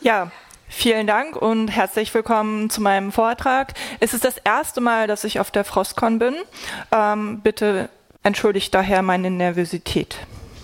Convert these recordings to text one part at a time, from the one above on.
Ja, vielen Dank und herzlich willkommen zu meinem Vortrag. Es ist das erste Mal, dass ich auf der Frostcon bin. Bitte entschuldigt daher meine Nervosität.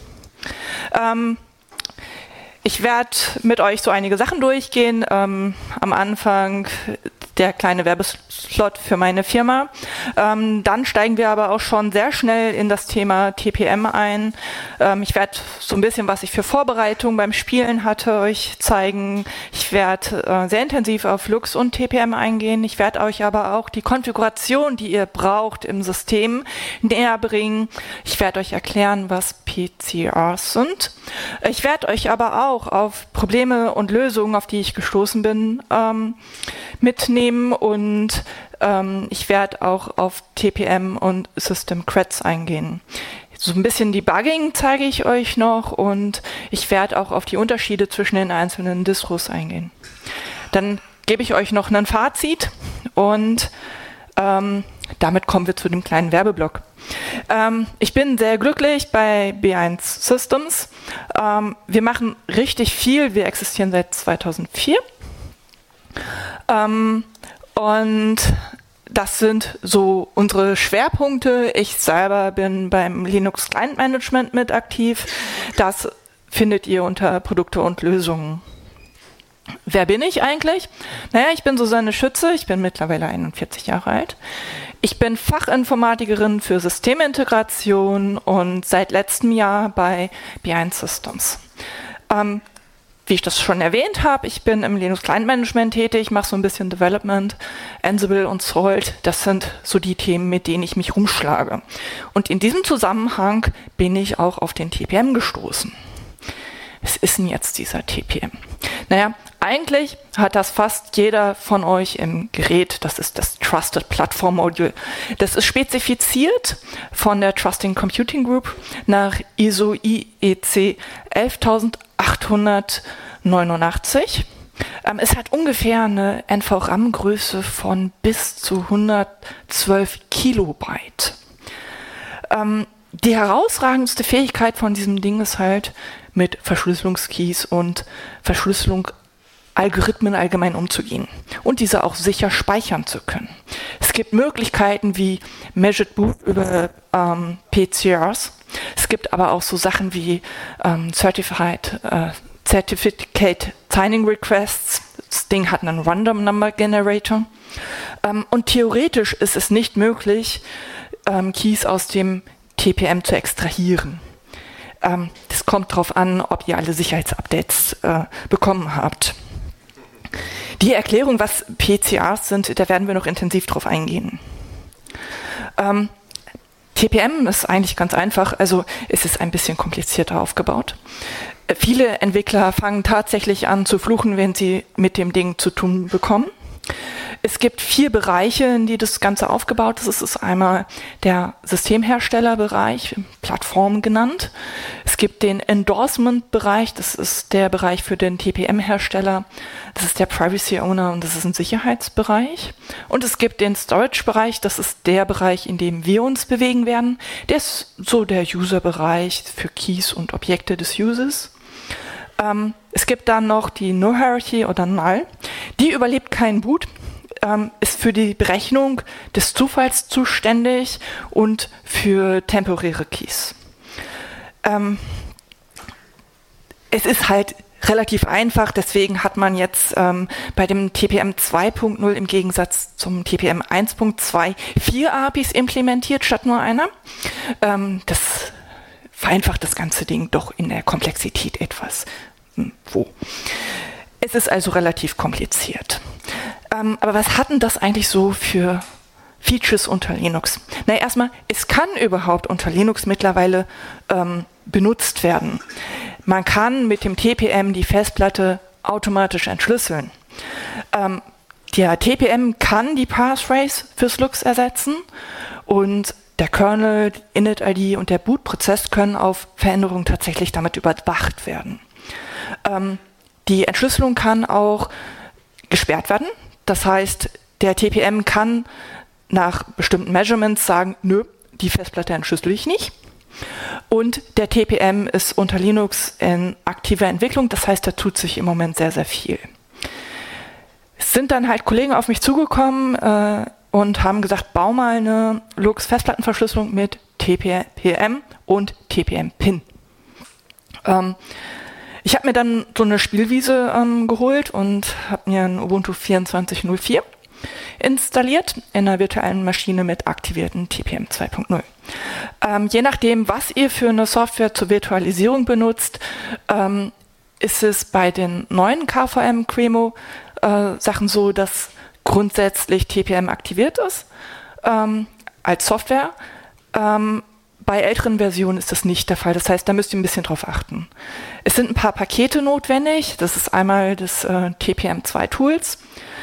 Ich werde mit euch so einige Sachen durchgehen. Am Anfang der kleine Werbeslot für meine Firma. Dann steigen wir aber auch schon sehr schnell in das Thema TPM ein. Ich werde so ein bisschen, was ich für Vorbereitungen beim Spielen hatte, euch zeigen. Ich werde sehr intensiv auf Lux und TPM eingehen. Ich werde euch aber auch die Konfiguration, die ihr braucht im System, näher bringen. Ich werde euch erklären, was PCRs sind. Ich werde euch aber auch auf Probleme und Lösungen, auf die ich gestoßen bin, mitnehmen und ich werde auch auf TPM und System Creds eingehen. So ein bisschen Debugging zeige ich euch noch und ich werde auch auf die Unterschiede zwischen den einzelnen Distros eingehen. Dann gebe ich euch noch ein Fazit und damit kommen wir zu dem kleinen Werbeblock. Ich bin sehr glücklich bei B1 Systems. Wir machen richtig viel. Wir existieren seit 2004. Und das sind so unsere Schwerpunkte. Ich selber bin beim Linux Client Management mit aktiv. Das findet ihr unter Produkte und Lösungen. Wer bin ich eigentlich? Naja, ich bin Susanne Schütze, ich bin mittlerweile 41 Jahre alt. Ich bin Fachinformatikerin für Systemintegration und seit letztem Jahr bei B1 Systems. Wie ich das schon erwähnt habe, ich bin im Linux Client Management tätig, mache so ein bisschen Development, Ansible und Salt. Das sind so die Themen, mit denen ich mich rumschlage. Und in diesem Zusammenhang bin ich auch auf den TPM gestoßen. Was ist denn jetzt dieser TPM? Naja, eigentlich hat das fast jeder von euch im Gerät. Das ist das Trusted Platform Module. Das ist spezifiziert von der Trusting Computing Group nach ISO IEC 11889. Es hat ungefähr eine NVRAM-Größe von bis zu 112 Kilobyte. Die herausragendste Fähigkeit von diesem Ding ist halt, mit Verschlüsselungskeys und Verschlüsselungsalgorithmen allgemein umzugehen und diese auch sicher speichern zu können. Es gibt Möglichkeiten wie Measured Boot über PCRs. Es gibt aber auch so Sachen wie Certificate Signing Requests. Das Ding hat einen Random Number Generator. Und theoretisch ist es nicht möglich, Keys aus dem TPM zu extrahieren. Das kommt darauf an, ob ihr alle Sicherheitsupdates bekommen habt. Die Erklärung, was PCRs sind, da werden wir noch intensiv drauf eingehen. TPM ist eigentlich ganz einfach, also es ist ein bisschen komplizierter aufgebaut. Viele Entwickler fangen tatsächlich an zu fluchen, wenn sie mit dem Ding zu tun bekommen. Es gibt 4 Bereiche, in die das Ganze aufgebaut ist. Es ist einmal der Systemherstellerbereich, Plattform genannt. Es gibt den Endorsement-Bereich, das ist der Bereich für den TPM-Hersteller. Das ist der Privacy Owner und das ist ein Sicherheitsbereich. Und es gibt den Storage-Bereich, das ist der Bereich, in dem wir uns bewegen werden. Der ist so der User-Bereich für Keys und Objekte des Users. Es gibt dann noch die No-Hierarchy oder Null. Die überlebt keinen Boot, ist für die Berechnung des Zufalls zuständig und für temporäre Keys. Es ist halt relativ einfach, deswegen hat man jetzt bei dem TPM 2.0 im Gegensatz zum TPM 1.2 4 APIs implementiert statt nur einer. Das vereinfacht das ganze Ding doch in der Komplexität etwas. Es ist also relativ kompliziert. Aber was hat denn das eigentlich so für Features unter Linux? Na, erstmal, es kann überhaupt unter Linux mittlerweile benutzt werden. Man kann mit dem TPM die Festplatte automatisch entschlüsseln. Der TPM kann die Passphrase fürs Lux ersetzen und der Kernel, die Init-ID und der Bootprozess können auf Veränderungen tatsächlich damit überwacht werden. Die Entschlüsselung kann auch gesperrt werden. Das heißt, der TPM kann nach bestimmten Measurements sagen, nö, die Festplatte entschlüssel ich nicht. Und der TPM ist unter Linux in aktiver Entwicklung, das heißt, da tut sich im Moment sehr, sehr viel. Es sind dann halt Kollegen auf mich zugekommen und haben gesagt, bau mal eine Lux-Festplattenverschlüsselung mit TPM und TPM-Pin. Ich habe mir dann so eine Spielwiese geholt und habe mir ein Ubuntu 24.04 installiert in einer virtuellen Maschine mit aktivierten TPM 2.0. Je nachdem, was ihr für eine Software zur Virtualisierung benutzt, ist es bei den neuen KVM Qemu Sachen so, dass grundsätzlich TPM aktiviert ist als Software. Bei älteren Versionen ist das nicht der Fall. Das heißt, da müsst ihr ein bisschen drauf achten. Es sind ein paar Pakete notwendig. Das ist einmal das TPM2 Tools,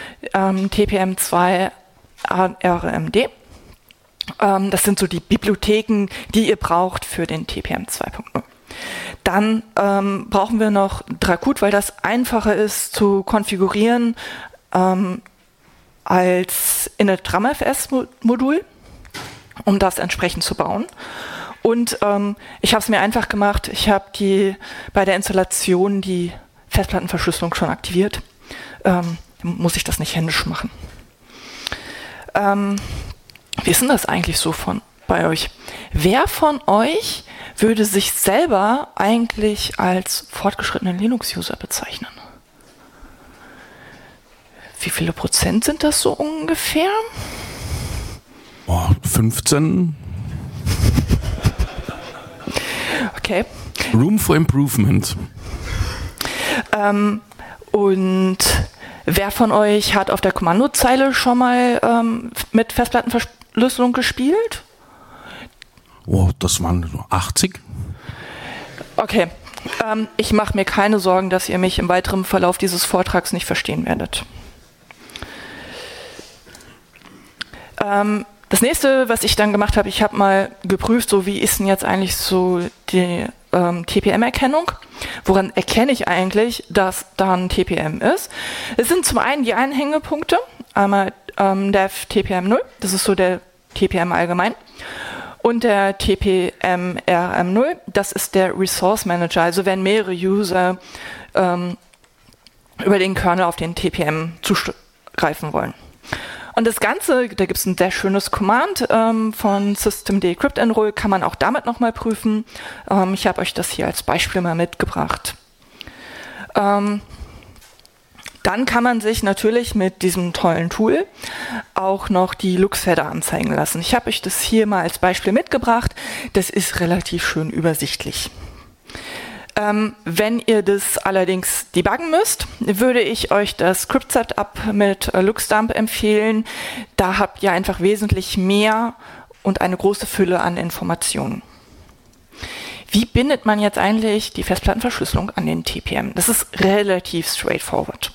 TPM2 RMD. Das sind so die Bibliotheken, die ihr braucht für den TPM 2.0. Dann brauchen wir noch Dracut, weil das einfacher ist zu konfigurieren als in ein DramFS-Modul, um das entsprechend zu bauen. Und ich habe es mir einfach gemacht. Ich habe bei der Installation die Festplattenverschlüsselung schon aktiviert. Muss ich das nicht händisch machen. Wie ist denn das eigentlich so bei euch? Wer von euch würde sich selber eigentlich als fortgeschrittenen Linux-User bezeichnen? Wie viele Prozent sind das so ungefähr? 15. Okay. Room for Improvement. Und wer von euch hat auf der Kommandozeile schon mal mit Festplattenverschlüsselung gespielt? Das waren 80. Okay. Ich mache mir keine Sorgen, dass ihr mich im weiteren Verlauf dieses Vortrags nicht verstehen werdet. Das nächste, was ich dann gemacht habe, ich habe mal geprüft, so wie ist denn jetzt eigentlich so die TPM-Erkennung? Woran erkenne ich eigentlich, dass da ein TPM ist? Es sind zum einen die Anhängepunkte, einmal der TPM 0, das ist so der TPM allgemein, und der TPM RM0, das ist der Resource Manager, also wenn mehrere User über den Kernel auf den TPM zugreifen wollen. Und das Ganze, da gibt es ein sehr schönes Command von systemd crypt enroll, kann man auch damit nochmal prüfen. Ich habe euch das hier als Beispiel mal mitgebracht. Dann kann man sich natürlich mit diesem tollen Tool auch noch die Lux-Header anzeigen lassen. Ich habe euch das hier mal als Beispiel mitgebracht. Das ist relativ schön übersichtlich. Wenn ihr das allerdings debuggen müsst, würde ich euch das Script-Setup mit LuxDump empfehlen. Da habt ihr einfach wesentlich mehr und eine große Fülle an Informationen. Wie bindet man jetzt eigentlich die Festplattenverschlüsselung an den TPM? Das ist relativ straightforward.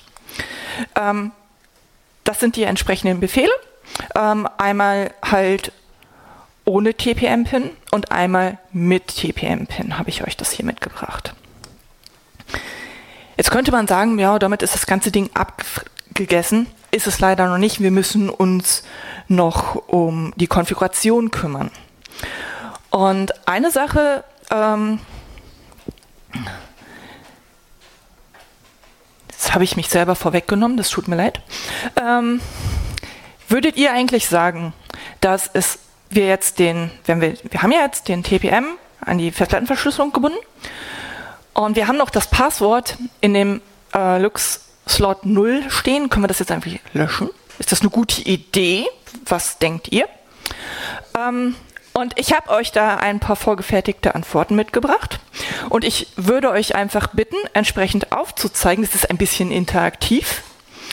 Das sind die entsprechenden Befehle. Einmal halt ohne TPM-Pin und einmal mit TPM-Pin habe ich euch das hier mitgebracht. Jetzt könnte man sagen, ja, damit ist das ganze Ding abgegessen. Ist es leider noch nicht. Wir müssen uns noch um die Konfiguration kümmern. Und eine Sache, jetzt habe ich mich selber vorweggenommen, das tut mir leid. Würdet ihr eigentlich sagen, dass wir haben ja jetzt den TPM an die Festplattenverschlüsselung gebunden und wir haben noch das Passwort in dem Lux-Slot 0 stehen. Können wir das jetzt einfach löschen? Ist das eine gute Idee? Was denkt ihr? Und ich habe euch da ein paar vorgefertigte Antworten mitgebracht und ich würde euch einfach bitten, entsprechend aufzuzeigen. Das ist ein bisschen interaktiv.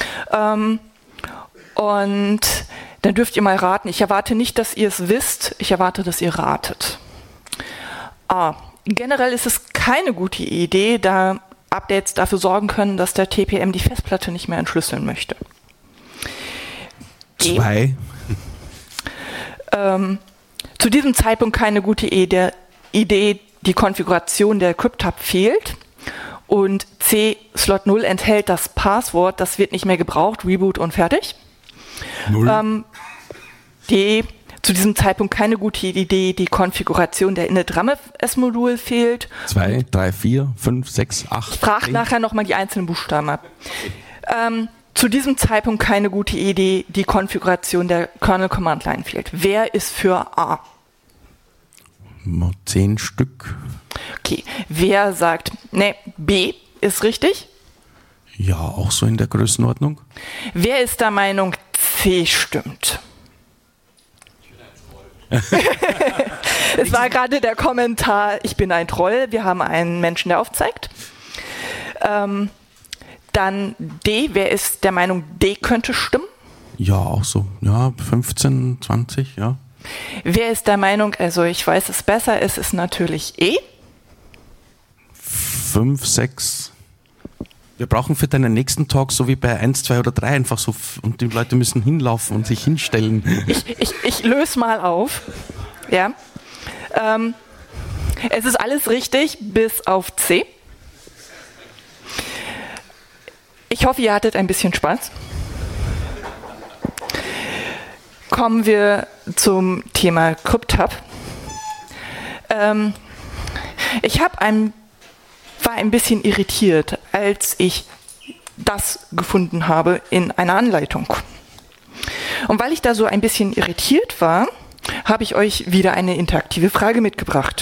Und dann dürft ihr mal raten. Ich erwarte nicht, dass ihr es wisst. Ich erwarte, dass ihr ratet. Generell ist es keine gute Idee, da Updates dafür sorgen können, dass der TPM die Festplatte nicht mehr entschlüsseln möchte. 2. Zu diesem Zeitpunkt keine gute Idee. Die Konfiguration der Crypt-Tab fehlt. Und C-Slot 0 enthält das Passwort. Das wird nicht mehr gebraucht. Reboot und fertig. 0. D. zu diesem Zeitpunkt keine gute Idee, die Konfiguration der init-ramfs-Modul fehlt. 2, 3, 4, 5, 6, 8. Ich frage nachher nochmal die einzelnen Buchstaben ab. Zu diesem Zeitpunkt keine gute Idee, die Konfiguration der Kernel-Command-Line fehlt. Wer ist für A? 10 Stück. Okay, wer sagt, ne, B ist richtig? Ja, auch so in der Größenordnung. Wer ist der Meinung, C stimmt? Es war gerade der Kommentar, ich bin ein Troll, wir haben einen Menschen, der aufzeigt. Dann D, wer ist der Meinung, D könnte stimmen? Ja, auch so. Ja, 15, 20, ja. Wer ist der Meinung, also ich weiß es besser, es ist natürlich E? 5, 6. Wir brauchen für deinen nächsten Talk so wie bei 1, 2 oder 3 einfach so, und die Leute müssen hinlaufen und sich hinstellen. Ich löse mal auf. Ja. Es ist alles richtig, bis auf C. Ich hoffe, ihr hattet ein bisschen Spaß. Kommen wir zum Thema CryptHub. Ich war ein bisschen irritiert, als ich das gefunden habe in einer Anleitung. Und weil ich da so ein bisschen irritiert war, habe ich euch wieder eine interaktive Frage mitgebracht.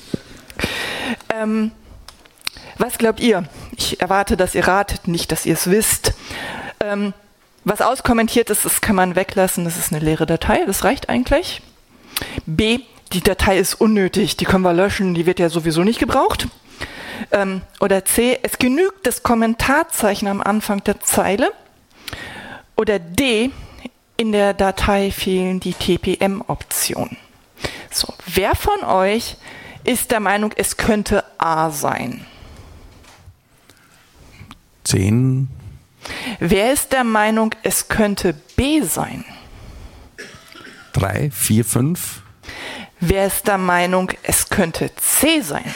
Was glaubt ihr? Ich erwarte, dass ihr ratet, nicht, dass ihr es wisst. Was auskommentiert ist, das kann man weglassen, das ist eine leere Datei, das reicht eigentlich. B, die Datei ist unnötig, die können wir löschen, die wird ja sowieso nicht gebraucht. Oder C, es genügt das Kommentarzeichen am Anfang der Zeile. Oder D, in der Datei fehlen die TPM-Optionen. So, wer von euch ist der Meinung, es könnte A sein? 10. Wer ist der Meinung, es könnte B sein? 3, 4, 5. Wer ist der Meinung, es könnte C sein?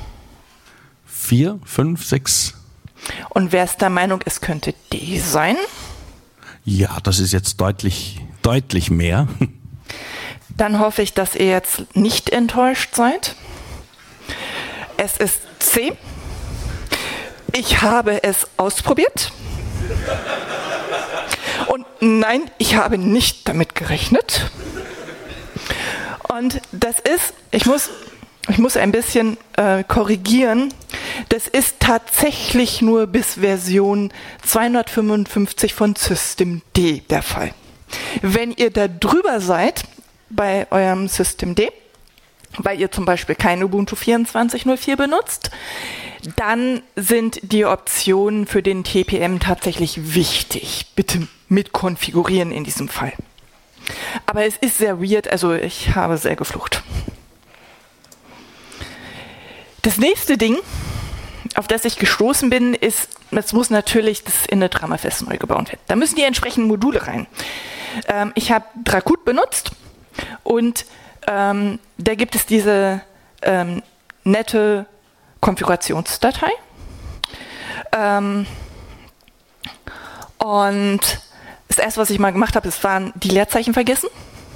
4, 5, 6. Und wer ist der Meinung, es könnte D sein? Ja, das ist jetzt deutlich mehr. Dann hoffe ich, dass ihr jetzt nicht enttäuscht seid. Es ist C. Ich habe es ausprobiert. Und nein, ich habe nicht damit gerechnet. Und das ist, ich muss ein bisschen korrigieren, das ist tatsächlich nur bis Version 255 von Systemd der Fall. Wenn ihr da drüber seid, bei eurem Systemd, weil ihr zum Beispiel kein Ubuntu 24.04 benutzt, dann sind die Optionen für den TPM tatsächlich wichtig. Bitte mit konfigurieren in diesem Fall. Aber es ist sehr weird, also ich habe sehr geflucht. Das nächste Ding, auf das ich gestoßen bin, ist, es muss natürlich das init-ramfs neu gebaut werden. Da müssen die entsprechenden Module rein. Ich habe Dracut benutzt und da gibt es diese nette Konfigurationsdatei. Und das erste, was ich mal gemacht habe, waren die Leerzeichen vergessen.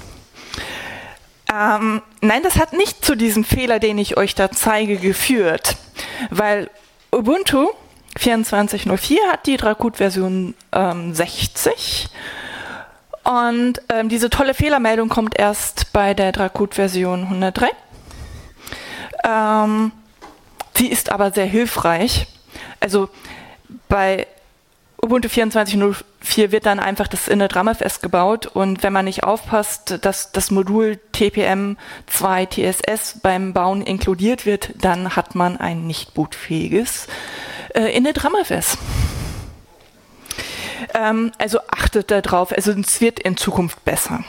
Nein, das hat nicht zu diesem Fehler, den ich euch da zeige, geführt, weil Ubuntu 24.04 hat die Dracut-Version 60 und diese tolle Fehlermeldung kommt erst bei der Dracut-Version 103. Sie ist aber sehr hilfreich. Also bei Ubuntu 24.04 wird dann einfach das init-ramfs gebaut und wenn man nicht aufpasst, dass das Modul TPM2 TSS beim Bauen inkludiert wird, dann hat man ein nicht bootfähiges init-ramfs. Also achtet darauf, also es wird in Zukunft besser.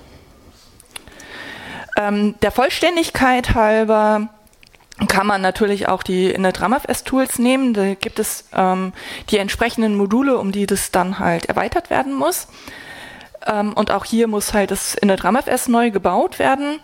Der Vollständigkeit halber kann man natürlich auch die init-ramfs-Tools nehmen. Da gibt es die entsprechenden Module, um die das dann halt erweitert werden muss. Und auch hier muss halt das init-ramfs neu gebaut werden.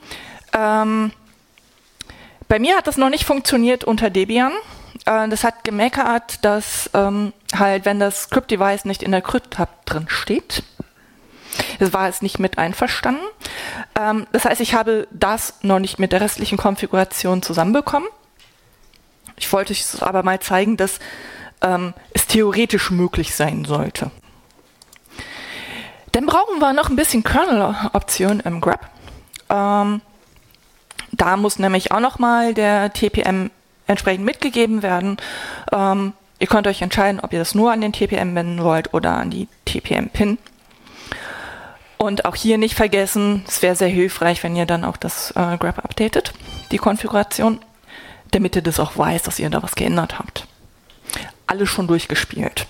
Bei mir hat das noch nicht funktioniert unter Debian. Das hat gemeckert, dass halt, wenn das Script-Device nicht in der CryptHub drin steht, Es war jetzt nicht mit einverstanden. Das heißt, ich habe das noch nicht mit der restlichen Konfiguration zusammenbekommen. Ich wollte es aber mal zeigen, dass es theoretisch möglich sein sollte. Dann brauchen wir noch ein bisschen Kernel-Option im grep. Da muss nämlich auch nochmal der TPM entsprechend mitgegeben werden. Ihr könnt euch entscheiden, ob ihr das nur an den TPM wenden wollt oder an die TPM-Pin. Und auch hier nicht vergessen, es wäre sehr hilfreich, wenn ihr dann auch das grep updatet, die Konfiguration, damit ihr das auch weiß, dass ihr da was geändert habt. Alles schon durchgespielt.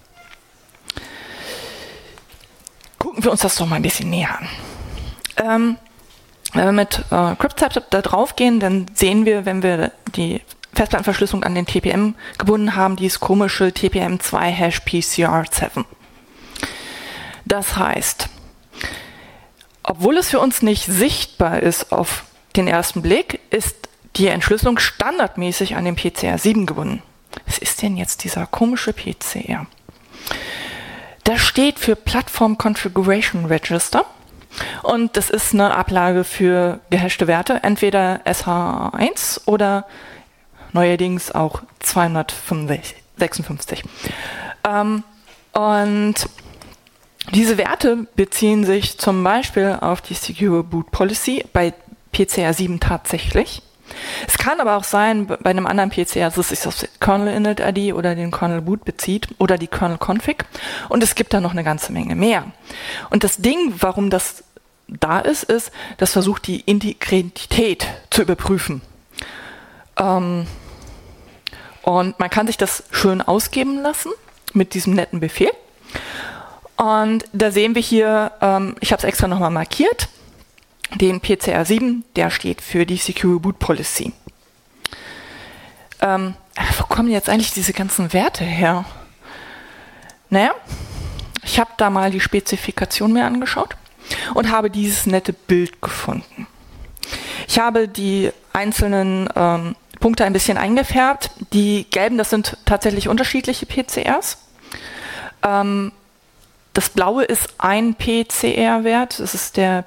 Gucken wir uns das doch mal ein bisschen näher an. Wenn wir mit crypt-type da drauf gehen, dann sehen wir, wenn wir die Festplattenverschlüsselung an den TPM gebunden haben, dieses komische TPM2-PCR7. Das heißt, obwohl es für uns nicht sichtbar ist auf den ersten Blick, ist die Entschlüsselung standardmäßig an den PCR7 gebunden. Was ist denn jetzt dieser komische PCR? Das steht für Platform Configuration Register und das ist eine Ablage für gehashte Werte, entweder SH1 oder neuerdings auch 256. Und diese Werte beziehen sich zum Beispiel auf die Secure Boot Policy bei PCR7 tatsächlich. Es kann aber auch sein, bei einem anderen PCR, dass es sich auf Kernel Init ID oder den Kernel Boot bezieht oder die Kernel Config. Und es gibt da noch eine ganze Menge mehr. Und das Ding, warum das da ist, das versucht die Integrität zu überprüfen. Und man kann sich das schön ausgeben lassen mit diesem netten Befehl. Und da sehen wir hier, ich habe es extra nochmal markiert, den PCR7, der steht für die Secure Boot Policy. Wo kommen jetzt eigentlich diese ganzen Werte her? Naja, ich habe da mal die Spezifikation mir angeschaut und habe dieses nette Bild gefunden. Ich habe die einzelnen Punkte ein bisschen eingefärbt. Die gelben, das sind tatsächlich unterschiedliche PCRs. Das blaue ist ein PCR-Wert, das ist der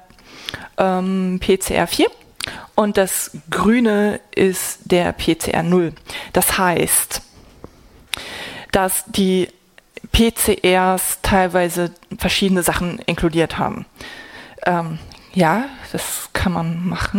PCR4 und das grüne ist der PCR0. Das heißt, dass die PCRs teilweise verschiedene Sachen inkludiert haben. Ja, das kann man machen.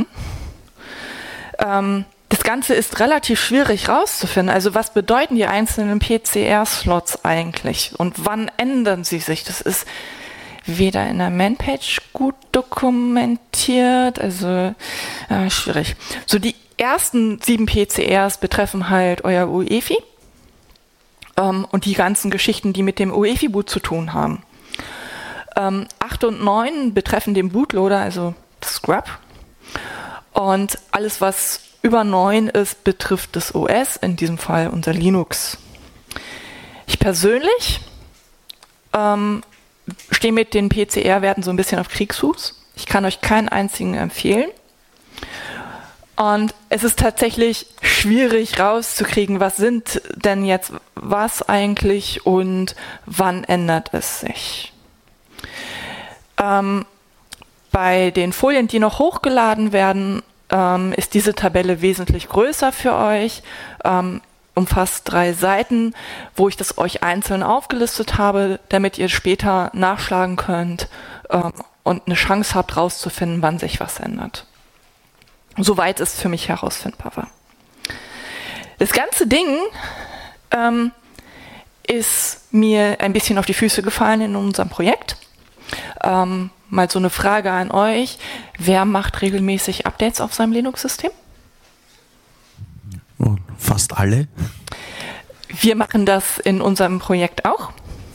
Das Ganze ist relativ schwierig rauszufinden. Also was bedeuten die einzelnen PCR-Slots eigentlich und wann ändern sie sich? Das ist weder in der Man-Page gut dokumentiert, also schwierig. So die ersten 7 PCRs betreffen halt euer UEFI und die ganzen Geschichten, die mit dem UEFI-Boot zu tun haben. 8 und 9 betreffen den Bootloader, also das grep. Und alles, was über 9 ist, betrifft das OS, in diesem Fall unser Linux. Ich persönlich stehe mit den PCR-Werten so ein bisschen auf Kriegsfuß. Ich kann euch keinen einzigen empfehlen. Und es ist tatsächlich schwierig rauszukriegen, was sind denn jetzt was eigentlich und wann ändert es sich. Bei den Folien, die noch hochgeladen werden, ist diese Tabelle wesentlich größer für euch, umfasst 3 Seiten, wo ich das euch einzeln aufgelistet habe, damit ihr später nachschlagen könnt und eine Chance habt, rauszufinden, wann sich was ändert. Soweit es für mich herausfindbar war. Das ganze Ding ist mir ein bisschen auf die Füße gefallen in unserem Projekt. Mal so eine Frage an euch. Wer macht regelmäßig Updates auf seinem Linux-System? Fast alle. Wir machen das in unserem Projekt auch.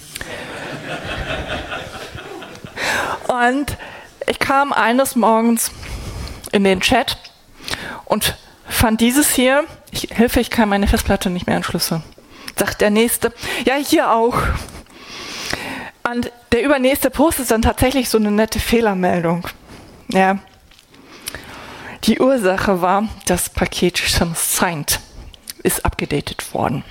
Und ich kam eines Morgens in den Chat und fand dieses hier, ich kann meine Festplatte nicht mehr anschlüsseln. Sagt der Nächste, ja, hier auch. Und der übernächste Post ist dann tatsächlich so eine nette Fehlermeldung. Ja. Die Ursache war, das Paket signed ist abgedatet worden.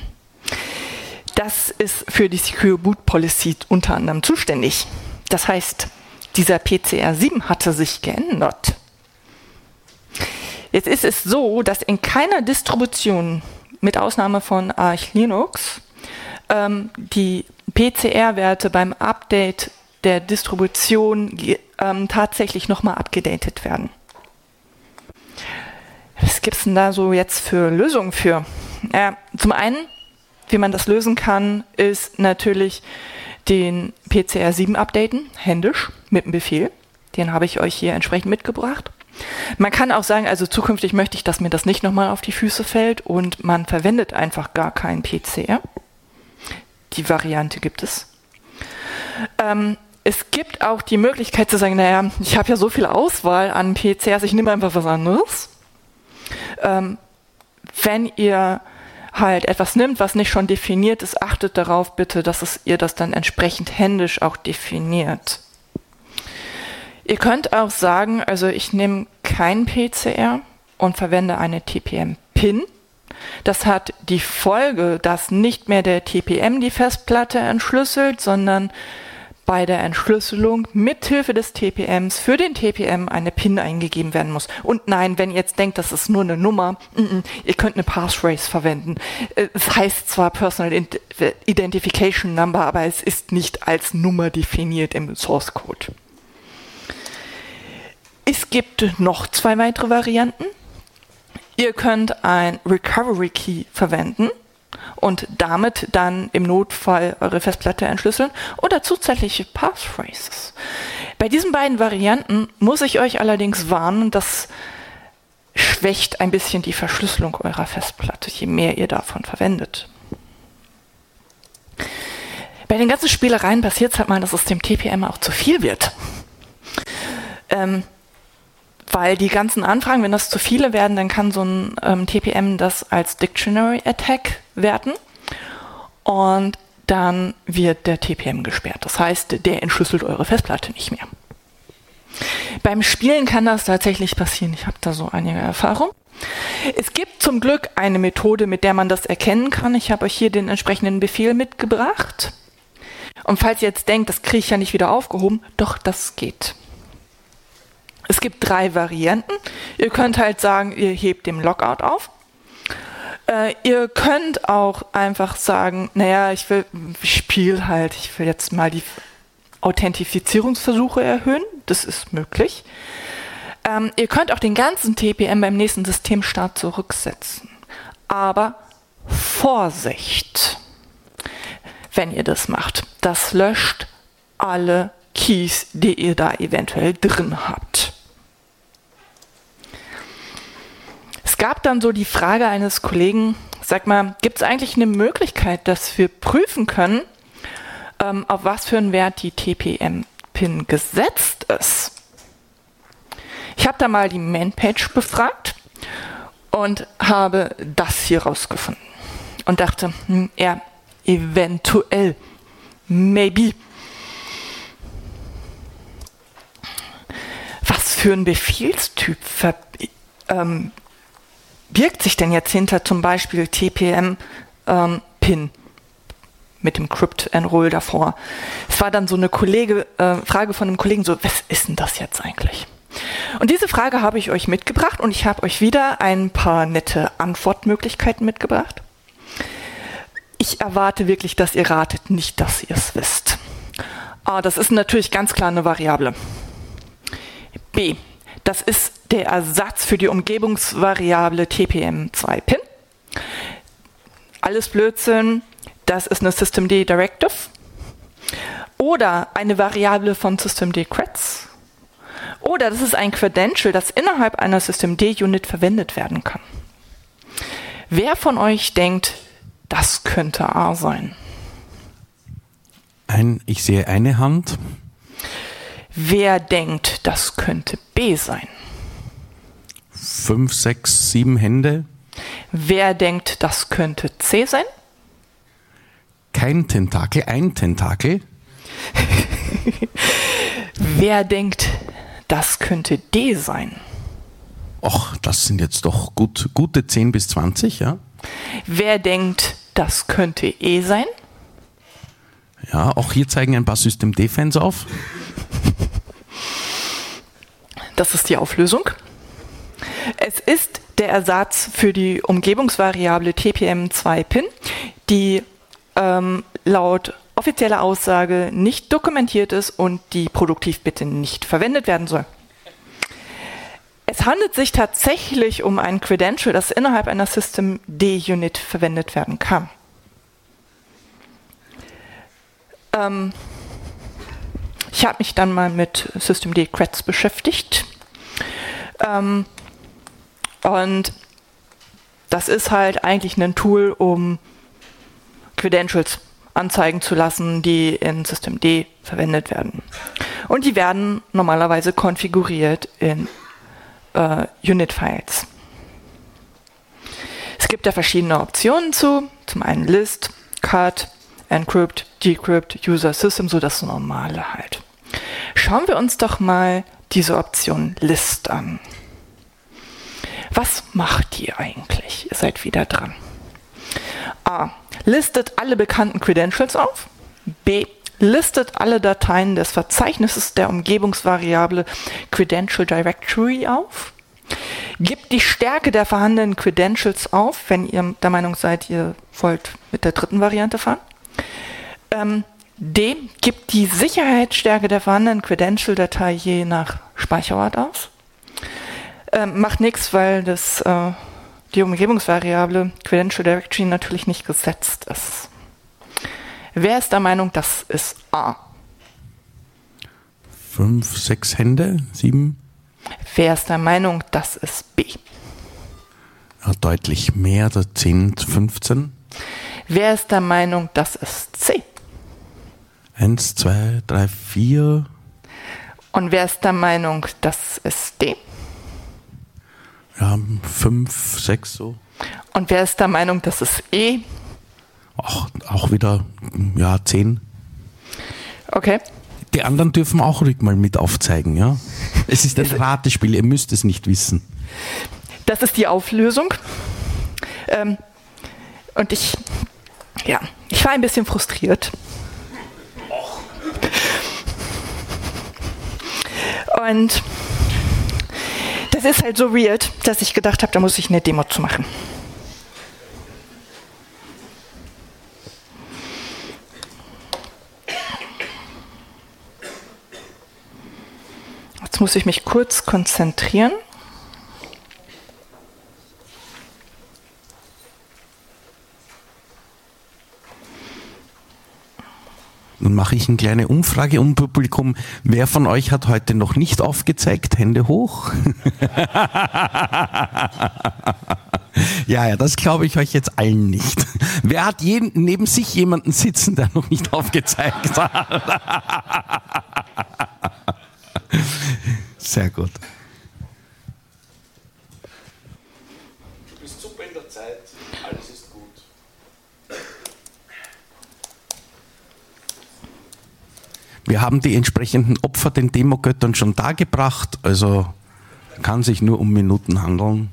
Das ist für die Secure Boot Policy unter anderem zuständig. Das heißt, Dieser PCR7 hatte sich geändert. Jetzt ist es so, dass in keiner Distribution, mit Ausnahme von Arch Linux, die PCR-Werte beim Update der Distribution tatsächlich nochmal abgedatet werden. Was gibt es denn da so jetzt für Lösungen für? Zum einen, wie man das lösen kann, ist natürlich den PCR7 updaten, händisch, mit einem Befehl. Den habe ich euch hier entsprechend mitgebracht. Man kann auch sagen, also zukünftig möchte ich, dass mir das nicht nochmal auf die Füße fällt und man verwendet einfach gar keinen PCR. Die Variante gibt es. Es gibt auch die Möglichkeit zu sagen, naja, ich habe ja so viel Auswahl an PCRs, ich nehme einfach was anderes. Wenn ihr halt etwas nimmt, was nicht schon definiert ist, achtet darauf bitte, dass ihr das dann entsprechend händisch auch definiert. Ihr könnt auch sagen, also ich nehme kein PCR und verwende eine TPM-Pin. Das hat die Folge, dass nicht mehr der TPM die Festplatte entschlüsselt, sondern bei der Entschlüsselung mithilfe des TPMs für den TPM eine PIN eingegeben werden muss. Und nein, wenn ihr jetzt denkt, das ist nur eine Nummer, ihr könnt eine Passphrase verwenden. Es heißt zwar Personal Identification Number, aber es ist nicht als Nummer definiert im Source Code. Es gibt noch 2 weitere Varianten. Ihr könnt ein Recovery Key verwenden und damit dann im Notfall eure Festplatte entschlüsseln oder zusätzliche Passphrases. Bei diesen beiden Varianten muss ich euch allerdings warnen, das schwächt ein bisschen die Verschlüsselung eurer Festplatte, je mehr ihr davon verwendet. Bei den ganzen Spielereien passiert es halt mal, dass es dem TPM auch zu viel wird. Weil die ganzen Anfragen, wenn das zu viele werden, dann kann so ein TPM das als Dictionary Attack werten und dann wird der TPM gesperrt. Das heißt, der entschlüsselt eure Festplatte nicht mehr. Beim Spielen kann das tatsächlich passieren. Ich habe da so einige Erfahrung. Es gibt zum Glück eine Methode, mit der man das erkennen kann. Ich habe euch hier den entsprechenden Befehl mitgebracht. Und falls ihr jetzt denkt, das kriege ich ja nicht wieder aufgehoben, doch, das geht. Es gibt 3 Varianten. Ihr könnt halt sagen, ihr hebt den Logout auf. Ihr könnt auch einfach sagen, naja, ich will jetzt mal die Authentifizierungsversuche erhöhen. Das ist möglich. Ihr könnt auch den ganzen TPM beim nächsten Systemstart zurücksetzen. Aber Vorsicht, wenn ihr das macht. Das löscht alle Keys, die ihr da eventuell drin habt. Es gab dann so die Frage eines Kollegen, sag mal, gibt es eigentlich eine Möglichkeit, dass wir prüfen können, auf was für einen Wert die TPM-Pin gesetzt ist? Ich habe da mal die Manpage befragt und habe das hier rausgefunden und dachte, ja, eventuell, maybe. Was für ein Befehlstyp birgt sich denn jetzt hinter zum Beispiel TPM-Pin mit dem Crypt-Enroll davor? Es war dann so eine Frage von einem Kollegen, so, was ist denn das jetzt eigentlich? Und diese Frage habe ich euch mitgebracht und ich habe euch wieder ein paar nette Antwortmöglichkeiten mitgebracht. Ich erwarte wirklich, dass ihr ratet, nicht, dass ihr es wisst. A, das ist natürlich ganz klar eine Variable. B, das ist der Ersatz für die Umgebungsvariable TPM2-Pin. Alles Blödsinn, das ist eine Systemd Directive. Oder eine Variable von Systemd Creds. Oder das ist ein Credential, das innerhalb einer Systemd-Unit verwendet werden kann. Wer von euch denkt, das könnte A sein? Ich sehe eine Hand. Wer denkt, das könnte B sein? 5, 6, 7 Hände. Wer denkt, das könnte C sein? Kein Tentakel, ein Tentakel. Wer denkt, das könnte D sein? Och, das sind jetzt doch gute 10 bis 20, ja. Wer denkt, das könnte E sein? Ja, auch hier zeigen ein paar Systemd-Fans auf. Das ist die Auflösung. Es ist der Ersatz für die Umgebungsvariable tpm2pin, die laut offizieller Aussage nicht dokumentiert ist und die produktiv bitte nicht verwendet werden soll. Es handelt sich tatsächlich um ein Credential, das innerhalb einer Systemd-Unit verwendet werden kann. Ich habe mich dann mal mit Systemd-Creds beschäftigt. Und das ist halt eigentlich ein Tool, um Credentials anzeigen zu lassen, die in Systemd verwendet werden. Und die werden normalerweise konfiguriert in Unit-Files. Es gibt da verschiedene Optionen zu, zum einen List, Cut, Encrypt, Decrypt, User System, so das Normale halt. Schauen wir uns doch mal diese Option List an. Was macht die eigentlich? Ihr seid wieder dran. A. Listet alle bekannten Credentials auf. B. Listet alle Dateien des Verzeichnisses der Umgebungsvariable Credential Directory auf. Gibt die Stärke der vorhandenen Credentials auf, wenn ihr der Meinung seid, ihr wollt mit der dritten Variante fahren. D. Gibt die Sicherheitsstärke der vorhandenen Credential-Datei je nach Speicherort aus. Macht nichts, weil die Umgebungsvariable Credential Directory natürlich nicht gesetzt ist. Wer ist der Meinung, das ist A? 5, 6 Hände, 7. Wer ist der Meinung, das ist B? Ja, deutlich mehr, 10, 15. Wer ist der Meinung, das ist C? 1, 2, 3, 4. Und wer ist der Meinung, das ist D? Ja, 5, 6 so. Und wer ist der Meinung, das ist E? Auch wieder, ja, 10. Okay. Die anderen dürfen auch ruhig mal mit aufzeigen, ja. Es ist ein Ratespiel, ihr müsst es nicht wissen. Das ist die Auflösung. Und ich war ein bisschen frustriert. Und das ist halt so weird, dass ich gedacht habe, da muss ich eine Demo zu machen. Jetzt muss ich mich kurz konzentrieren. Dann mache ich eine kleine Umfrage im Publikum. Wer von euch hat heute noch nicht aufgezeigt? Hände hoch. Ja, das glaube ich euch jetzt allen nicht. Wer hat neben sich jemanden sitzen, der noch nicht aufgezeigt hat? Sehr gut. Du bist super in der Zeit, alles ist gut. Wir haben die entsprechenden Opfer den Demogöttern schon dargebracht, also kann sich nur um Minuten handeln.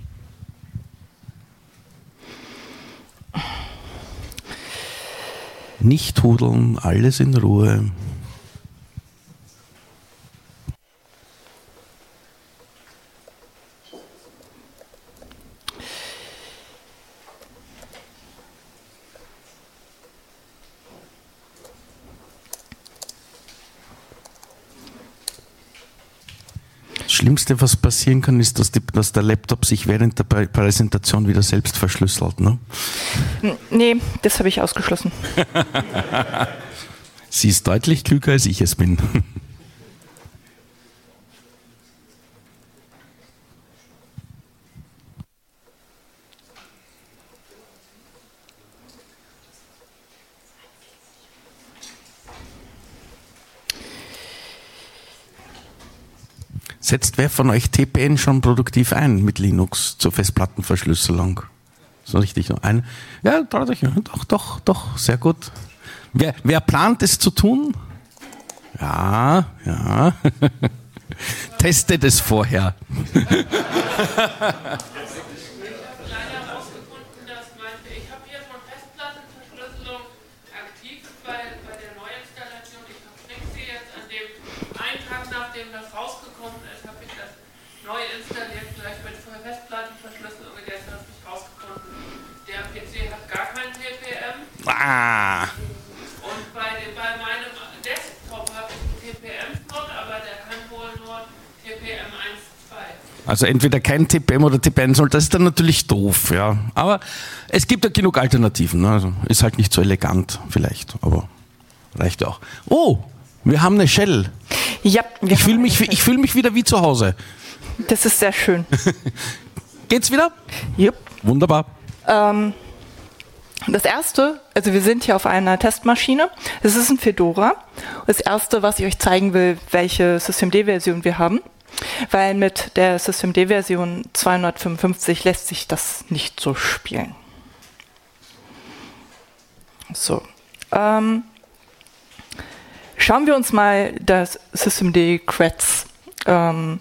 Nicht hudeln, alles in Ruhe. Das Schlimmste, was passieren kann, ist, dass der Laptop sich während der Präsentation wieder selbst verschlüsselt. Ne? Nee, das habe ich ausgeschlossen. Sie ist deutlich klüger, als ich es bin. Setzt wer von euch TPN schon produktiv ein mit Linux zur Festplattenverschlüsselung? So richtig noch ein? Ja, traut euch. Doch, sehr gut. Wer plant es zu tun? Ja. Testet es vorher. Einen Tag nachdem das rausgekommen ist, habe ich das vielleicht mit Festplattenverschlüsselung, gestern habe ich rausgefunden, der PC hat gar kein TPM. Und bei meinem Desktop habe ich einen TPM-Slot, aber der kann wohl nur TPM 1.2. Also entweder kein TPM oder TPM, das ist dann natürlich doof, ja. Aber es gibt ja genug Alternativen, ne? Also ist halt nicht so elegant vielleicht, aber reicht ja auch. Oh, wir haben eine Shell. Ja, Ich fühle mich wieder wie zu Hause. Das ist sehr schön. Geht's wieder? Jupp. Wunderbar. Das erste, also wir sind hier auf einer Testmaschine. Es ist ein Fedora. Das erste, was ich euch zeigen will, welche Systemd-Version wir haben. Weil mit der Systemd-Version 255 lässt sich das nicht so spielen. So. Schauen wir uns mal das Systemd-Creds an.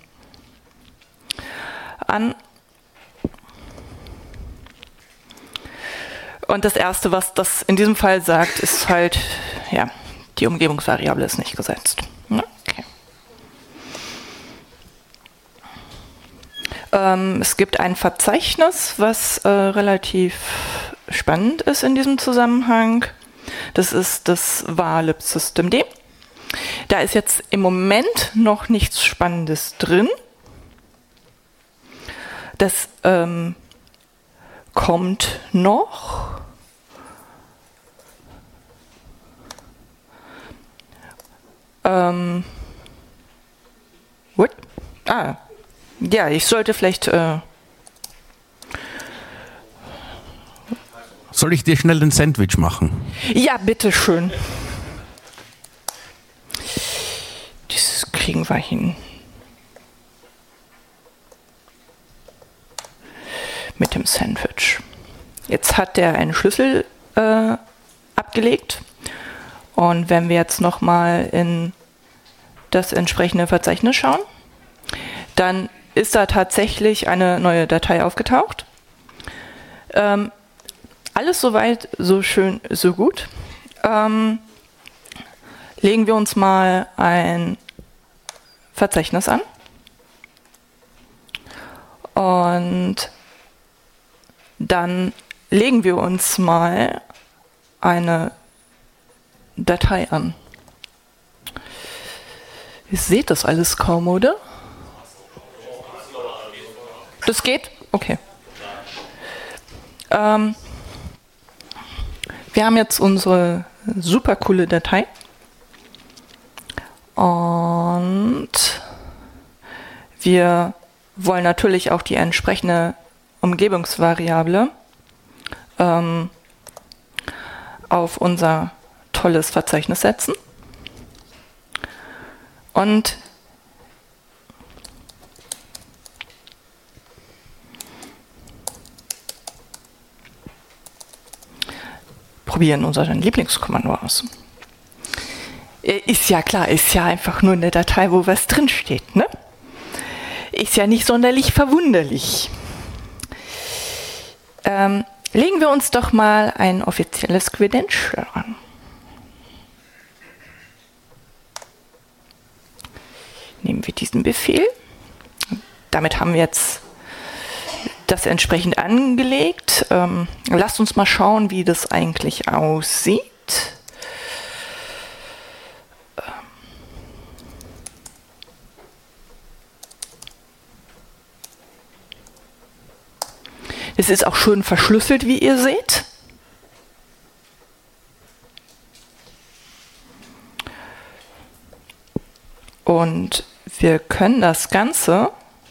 Und das Erste, was das in diesem Fall sagt, ist halt, ja, die Umgebungsvariable ist nicht gesetzt. Okay. Es gibt ein Verzeichnis, was relativ spannend ist in diesem Zusammenhang. Das ist das var-lib systemd. Da ist jetzt im Moment noch nichts Spannendes drin. Das kommt noch. What? Ja, ich sollte vielleicht. Soll ich dir schnell ein Sandwich machen? Ja, bitteschön. Das kriegen wir hin. Mit dem Sandwich. Jetzt hat der einen Schlüssel abgelegt. Und wenn wir jetzt nochmal in das entsprechende Verzeichnis schauen, dann ist da tatsächlich eine neue Datei aufgetaucht. Alles soweit, so schön, so gut. Legen wir uns mal ein Verzeichnis an. Und dann legen wir uns mal eine Datei an. Ihr seht das alles kaum, oder? Das geht? Okay. Wir haben jetzt unsere super coole Datei. Und wir wollen natürlich auch die entsprechende Umgebungsvariable auf unser tolles Verzeichnis setzen. Und probieren unser Lieblingskommando aus. Ist ja klar, ist ja einfach nur eine Datei, wo was drin steht, ne? Ist ja nicht sonderlich verwunderlich. Legen wir uns doch mal ein offizielles Credential an. Nehmen wir diesen Befehl. Damit haben wir jetzt das entsprechend angelegt. Lasst uns mal schauen, wie das eigentlich aussieht. Es ist auch schön verschlüsselt, wie ihr seht. Und wir können das Ganze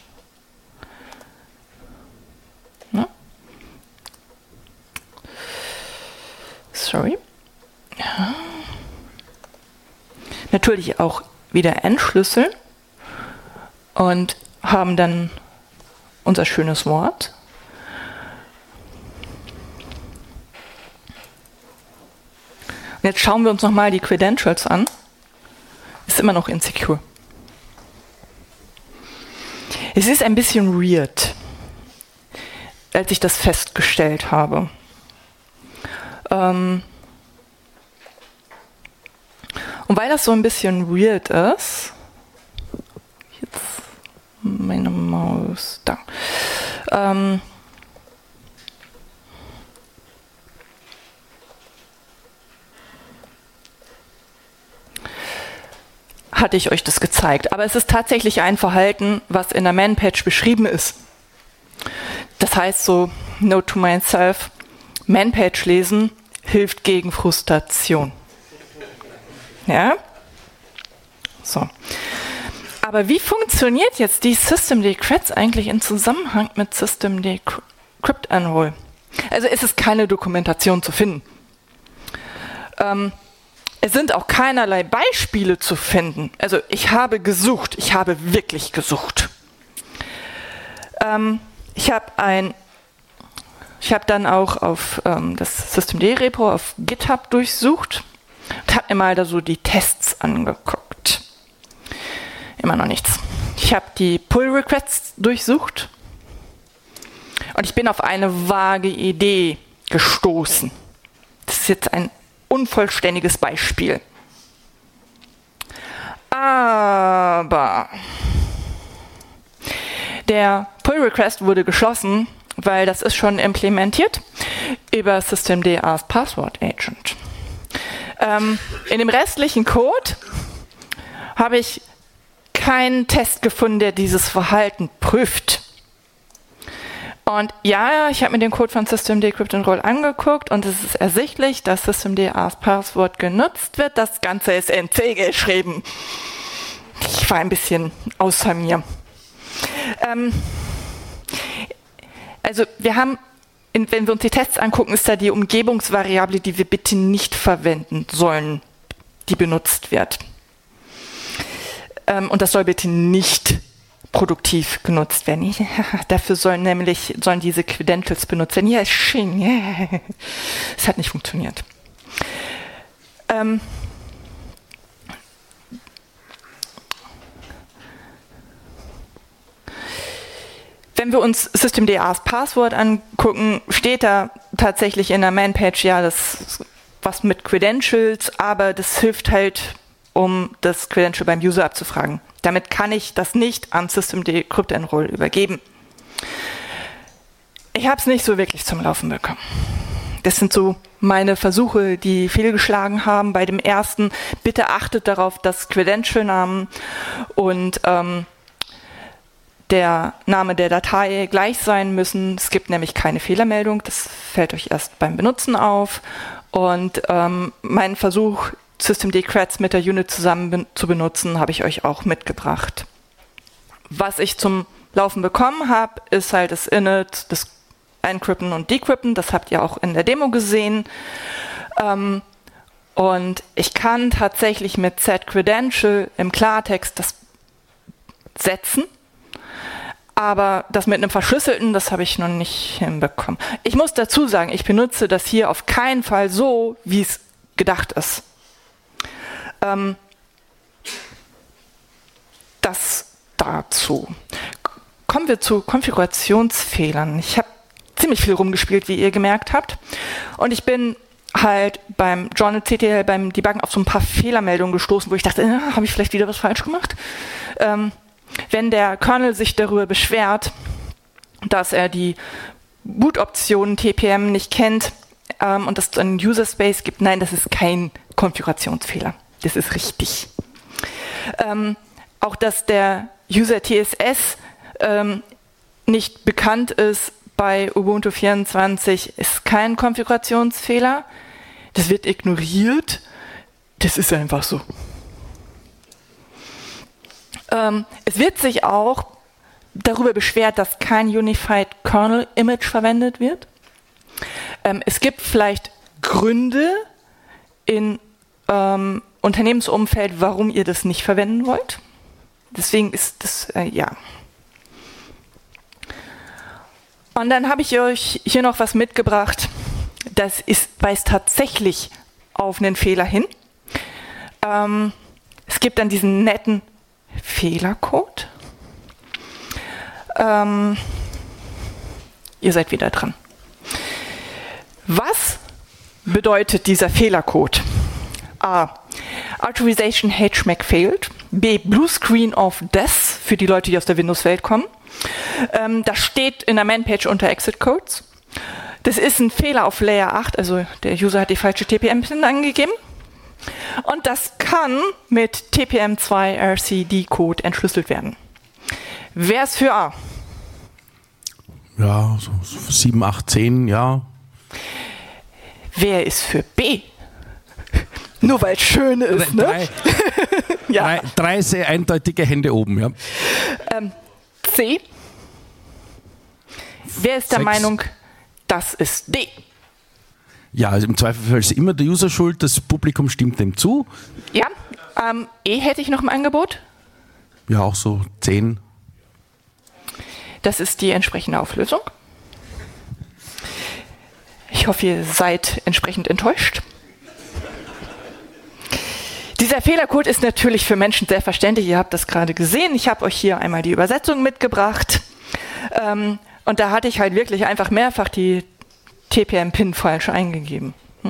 natürlich auch wieder entschlüsseln und haben dann unser schönes Wort. Und jetzt schauen wir uns nochmal die Credentials an. Ist immer noch insecure. Es ist ein bisschen weird, als ich das festgestellt habe. Und weil das so ein bisschen weird ist, jetzt meine Maus? Da. Hatte ich euch das gezeigt. Aber es ist tatsächlich ein Verhalten, was in der Man-Page beschrieben ist. Das heißt so, note to myself, Man-Page lesen hilft gegen Frustration. Ja? So. Aber wie funktioniert jetzt die Systemd Creds eigentlich in Zusammenhang mit Systemd Crypt Enroll? Also es ist keine Dokumentation zu finden. Es sind auch keinerlei Beispiele zu finden. Also ich habe gesucht, ich habe wirklich gesucht. Ich habe dann auch auf das Systemd-Repo auf GitHub durchsucht und habe mir mal da so die Tests angeguckt. Immer noch nichts. Ich habe die Pull-Requests durchsucht und ich bin auf eine vage Idee gestoßen. Das ist jetzt ein unvollständiges Beispiel. Aber der Pull-Request wurde geschlossen, weil das ist schon implementiert über Systemd as Password Agent. In dem restlichen Code habe ich keinen Test gefunden, der dieses Verhalten prüft. Und ja, ich habe mir den Code von Systemd Crypt Enroll angeguckt und es ist ersichtlich, dass Systemd as Passwort genutzt wird. Das Ganze ist in C geschrieben. Ich war ein bisschen außer mir. Also wir haben, wenn wir uns die Tests angucken, ist da die Umgebungsvariable, die wir bitte nicht verwenden sollen, die benutzt wird. Und das soll bitte nicht produktiv genutzt werden. Dafür sollen diese Credentials benutzt werden. Ja, ist schön. Yeah. Es hat nicht funktioniert. Wenn wir uns Systemd as Passwort angucken, steht da tatsächlich in der Man-Page, ja, das was mit Credentials, aber das hilft halt, um das Credential beim User abzufragen. Damit kann ich das nicht an Systemd Crypt Enroll übergeben. Ich habe es nicht so wirklich zum Laufen bekommen. Das sind so meine Versuche, die fehlgeschlagen haben. Bei dem ersten, bitte achtet darauf, dass Credential-Namen und der Name der Datei gleich sein müssen. Es gibt nämlich keine Fehlermeldung. Das fällt euch erst beim Benutzen auf. Und mein Versuch, Systemd Creds mit der Unit zusammen zu benutzen, habe ich euch auch mitgebracht. Was ich zum Laufen bekommen habe, ist halt das Init, das Encrypten und Decrypten. Das habt ihr auch in der Demo gesehen. Und ich kann tatsächlich mit Z-Credential im Klartext das setzen. Aber das mit einem verschlüsselten, das habe ich noch nicht hinbekommen. Ich muss dazu sagen, ich benutze das hier auf keinen Fall so, wie es gedacht ist. Das dazu. Kommen wir zu Konfigurationsfehlern. Ich habe ziemlich viel rumgespielt, wie ihr gemerkt habt. Und ich bin halt beim JournalCTL, beim Debuggen auf so ein paar Fehlermeldungen gestoßen, wo ich dachte, habe ich vielleicht wieder was falsch gemacht? Wenn der Kernel sich darüber beschwert, dass er die Boot-Optionen TPM nicht kennt und es einen User-Space gibt, nein, das ist kein Konfigurationsfehler. Das ist richtig. Auch dass der User TSS nicht bekannt ist bei Ubuntu 24, ist kein Konfigurationsfehler. Das wird ignoriert. Das ist einfach so. Es wird sich auch darüber beschwert, dass kein Unified Kernel Image verwendet wird. Es gibt vielleicht Gründe in Unternehmensumfeld, warum ihr das nicht verwenden wollt. Deswegen ist das, ja. Und dann habe ich euch hier noch was mitgebracht. Das weist tatsächlich auf einen Fehler hin. Es gibt dann diesen netten Fehlercode. Ihr seid wieder dran. Was bedeutet dieser Fehlercode? A. Authorization HMAC failed. B. Blue Screen of Death für die Leute, die aus der Windows-Welt kommen. Das steht in der Man-Page unter Exit-Codes. Das ist ein Fehler auf Layer 8, also der User hat die falsche TPM-Pin angegeben. Und das kann mit TPM2 RCD-Code entschlüsselt werden. Wer ist für A? Ja, so 7, 8, 10, ja. Wer ist für B? Nur weil es schön ist, ne? Ja. Drei sehr eindeutige Hände oben, ja. C. Wer ist der 6. Meinung, das ist D? Ja, also im Zweifelsfall ist immer der User schuld, das Publikum stimmt dem zu. Ja, E hätte ich noch im Angebot. Ja, auch so 10. Das ist die entsprechende Auflösung. Ich hoffe, ihr seid entsprechend enttäuscht. Dieser Fehlercode ist natürlich für Menschen sehr verständlich. Ihr habt das gerade gesehen. Ich habe euch hier einmal die Übersetzung mitgebracht. Und da hatte ich halt wirklich einfach mehrfach die TPM-Pin falsch eingegeben.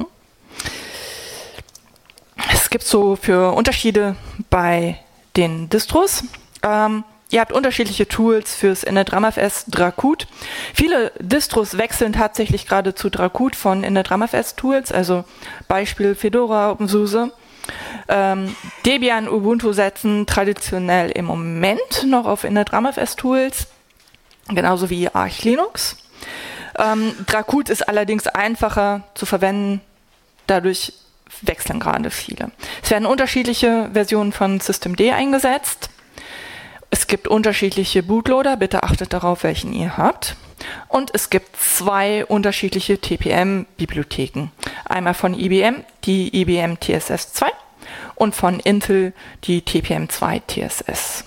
Es gibt so für Unterschiede bei den Distros. Ihr habt unterschiedliche Tools fürs NetRAMFS Dracut. Viele Distros wechseln tatsächlich gerade zu Dracut von NetRAMFS Tools, also Beispiel Fedora, OpenSUSE. Debian, Ubuntu setzen traditionell im Moment noch auf NetRAMFS Tools, genauso wie Arch Linux. Dracut ist allerdings einfacher zu verwenden, dadurch wechseln gerade viele. Es werden unterschiedliche Versionen von Systemd eingesetzt. Es gibt unterschiedliche Bootloader, bitte achtet darauf, welchen ihr habt. Und es gibt 2 unterschiedliche TPM-Bibliotheken. Einmal von IBM, die IBM TSS 2 und von Intel, die TPM2 TSS.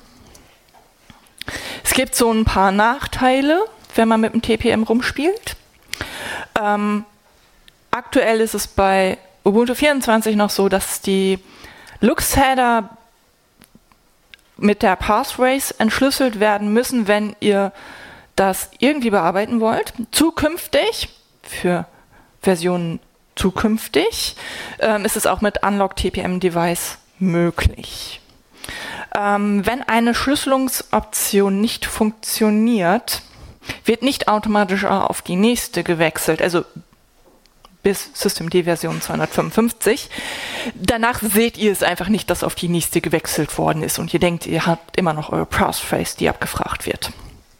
Es gibt so ein paar Nachteile, wenn man mit dem TPM rumspielt. Aktuell ist es bei Ubuntu 24 noch so, dass die Lux-Header mit der Passphrase entschlüsselt werden müssen, wenn ihr das irgendwie bearbeiten wollt. Zukünftig, für Versionen zukünftig, ist es auch mit Unlock TPM Device möglich. Wenn eine Schlüsselungsoption nicht funktioniert, wird nicht automatisch auf die nächste gewechselt, also bis Systemd Version 255. Danach seht ihr es einfach nicht, dass auf die nächste gewechselt worden ist und ihr denkt, ihr habt immer noch eure Passphrase, die abgefragt wird.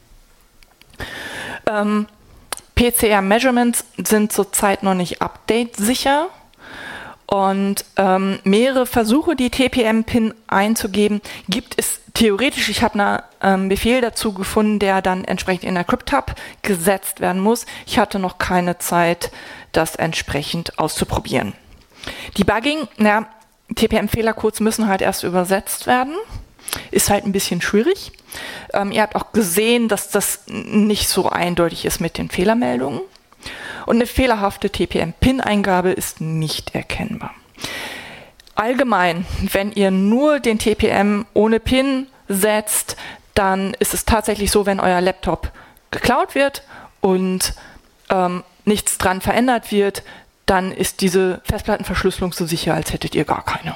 PCR-Measurements sind zurzeit noch nicht update-sicher und mehrere Versuche, die TPM-Pin einzugeben, gibt es theoretisch. Ich habe einen Befehl dazu gefunden, der dann entsprechend in der CryptHub gesetzt werden muss. Ich hatte noch keine Zeit, das entsprechend auszuprobieren. Debugging, TPM-Fehlercodes müssen halt erst übersetzt werden. Ist halt ein bisschen schwierig. Ihr habt auch gesehen, dass das nicht so eindeutig ist mit den Fehlermeldungen. Und eine fehlerhafte TPM-Pin-Eingabe ist nicht erkennbar. Allgemein, wenn ihr nur den TPM ohne Pin setzt, dann ist es tatsächlich so, wenn euer Laptop geklaut wird und nichts dran verändert wird, dann ist diese Festplattenverschlüsselung so sicher, als hättet ihr gar keine.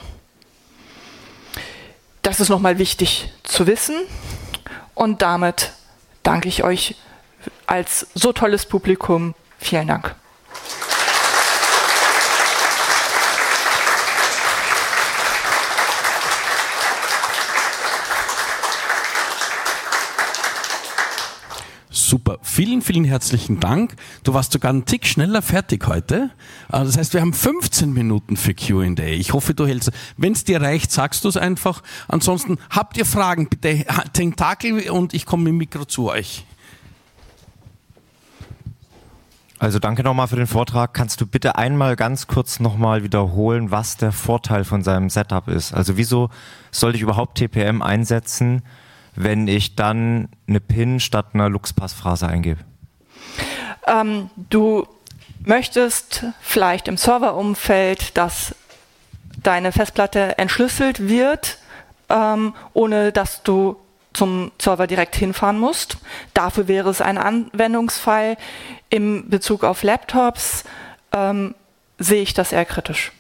Das ist nochmal wichtig zu wissen und damit danke ich euch als so tolles Publikum. Vielen Dank. Super, vielen, vielen herzlichen Dank. Du warst sogar einen Tick schneller fertig heute. Das heißt, wir haben 15 Minuten für Q&A. Ich hoffe, du hältst. Wenn es dir reicht, sagst du es einfach. Ansonsten habt ihr Fragen, bitte Tentakel und ich komme mit dem Mikro zu euch. Also danke nochmal für den Vortrag. Kannst du bitte einmal ganz kurz nochmal wiederholen, was der Vorteil von seinem Setup ist? Also wieso sollte ich überhaupt TPM einsetzen, wenn ich dann eine PIN statt einer Lux-Passphrase eingebe? Du möchtest vielleicht im Serverumfeld, dass deine Festplatte entschlüsselt wird, ohne dass du zum Server direkt hinfahren musst. Dafür wäre es ein Anwendungsfall. Im Bezug auf Laptops sehe ich das eher kritisch.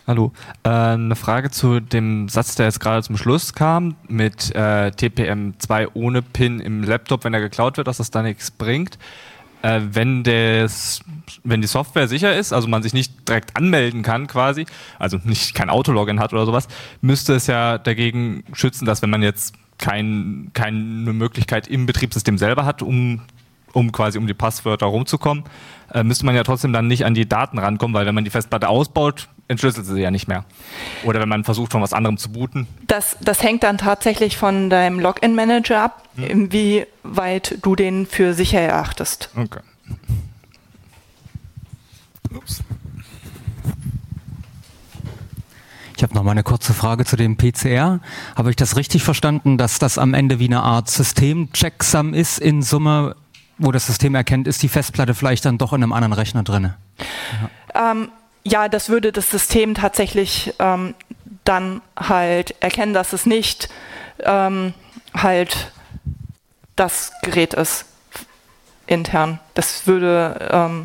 Hallo. Eine Frage zu dem Satz, der jetzt gerade zum Schluss kam, mit TPM2 ohne PIN im Laptop, wenn er geklaut wird, dass das da nichts bringt. Wenn die Software sicher ist, also man sich nicht direkt anmelden kann quasi, also kein Autologin hat oder sowas, müsste es ja dagegen schützen, dass wenn man jetzt keine Möglichkeit im Betriebssystem selber hat, um die Passwörter rumzukommen, müsste man ja trotzdem dann nicht an die Daten rankommen, weil wenn man die Festplatte ausbaut, entschlüsselt sie ja nicht mehr. Oder wenn man versucht, von was anderem zu booten. Das hängt dann tatsächlich von deinem Login-Manager ab, inwieweit du den für sicher erachtest. Okay. Ups. Ich habe noch mal eine kurze Frage zu dem PCR. Habe ich das richtig verstanden, dass das am Ende wie eine Art System-Checksum ist in Summe, wo das System erkennt, ist die Festplatte vielleicht dann doch in einem anderen Rechner drin? Ja, das würde das System tatsächlich dann halt erkennen, dass es nicht halt das Gerät ist intern. Das würde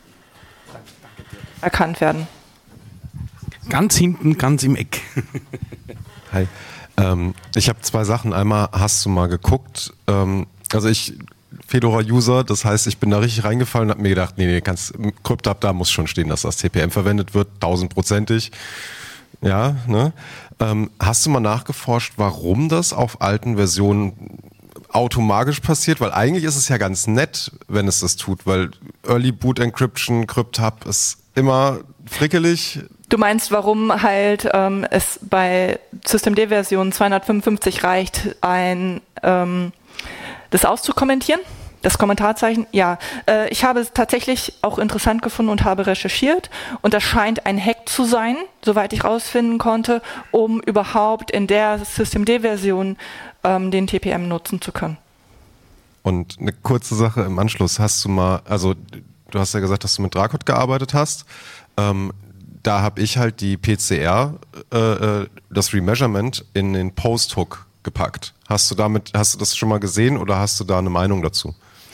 erkannt werden. Ganz hinten, ganz im Eck. Hi. Ich habe 2 Sachen. Einmal, hast du mal geguckt, also ich Fedora-User, das heißt, ich bin da richtig reingefallen und habe mir gedacht, nee, CryptHub, da muss schon stehen, dass das TPM verwendet wird, 1000%ig. Ja, ne? Hast du mal nachgeforscht, warum das auf alten Versionen automatisch passiert? Weil eigentlich ist es ja ganz nett, wenn es das tut, weil Early Boot Encryption, CryptHub ist immer frickelig. Du meinst, warum halt es bei Systemd-Version 255 reicht, das auszukommentieren? Das Kommentarzeichen? Ja. Ich habe es tatsächlich auch interessant gefunden und habe recherchiert. Und das scheint ein Hack zu sein, soweit ich rausfinden konnte, um überhaupt in der Systemd-Version den TPM nutzen zu können. Und eine kurze Sache im Anschluss. Hast du mal, also du hast ja gesagt, dass du mit Dracot gearbeitet hast. Da habe ich halt die PCR, das Remeasurement in den Post-Hook gepackt. Hast du das schon mal gesehen oder hast du da eine Meinung dazu?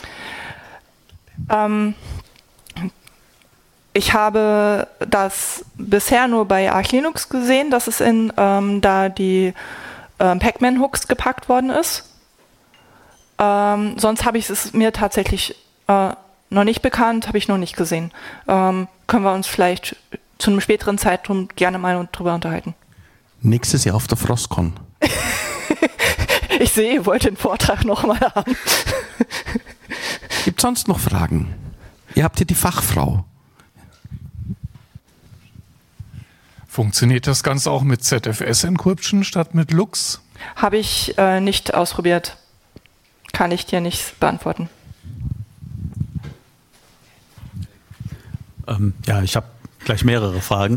Ich habe das bisher nur bei Arch Linux gesehen, dass es in da die Pacman-Hooks gepackt worden ist. Sonst habe ich es mir tatsächlich noch nicht bekannt, habe ich noch nicht gesehen. Können wir uns vielleicht zu einem späteren Zeitpunkt gerne mal drüber unterhalten. Nächstes Jahr auf der Frostcon. Ich sehe, ihr wollt den Vortrag nochmal haben. Gibt es sonst noch Fragen? Ihr habt hier die Fachfrau. Funktioniert das Ganze auch mit ZFS-Encryption statt mit Lux? Habe ich nicht ausprobiert. Kann ich dir nicht beantworten. Ja, ich habe gleich mehrere Fragen.